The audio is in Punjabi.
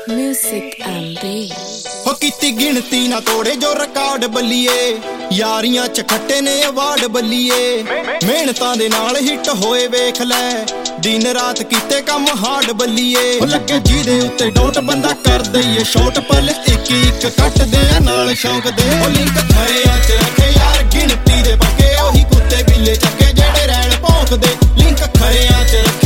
Music and beat. ਹੋ ਕੀਤੀ ਗਿਣਤੀ ਨਾ ਤੋੜੇ ਜੋ ਰਿਕਾਰਡ ਬੱਲੀਏ, ਯਾਰੀਆਂ ਚ ਖੱਟੇ ਨੇ ਅਵਾਰਡ ਬੱਲੀਏ। ਮਿਹਨਤਾਂ ਦੇ ਨਾਲ ਹਿੱਟ ਹੋਏ ਵੇਖ ਲੈ, ਦਿਨ ਰਾਤ ਕੀਤੇ ਕੰਮ ਹਾਰਡ ਬੱਲੀਏ। ਲੱਗੇ ਜਿਹਦੇ ਉੱਤੇ ਡੋਟ ਬੰਦਾ ਕਰ ਦਈਏ ਸ਼ਾਟ, ਪਲ ਇੱਕ ਇੱਕ ਕੱਟਦੇ ਆ ਨਾਲ ਸ਼ੌਂਕ ਦੇ। ਉਹ ਲਿੰਕ ਖਰਿਆਂ ਚ ਰੱਖੇ ਯਾਰ ਗਿਣਤੀ ਦੇ ਪੱਕੇ, ਉਹੀ ਕੁੱਤੇ ਬਿੱਲੇ ਚੱਕੇ ਜਿਹੜੇ ਰਹਿਣ ਭੌਂਕਦੇ। ਲਿੰਕ ਖਰਿਆਂ ਚ ਰੱਖੇ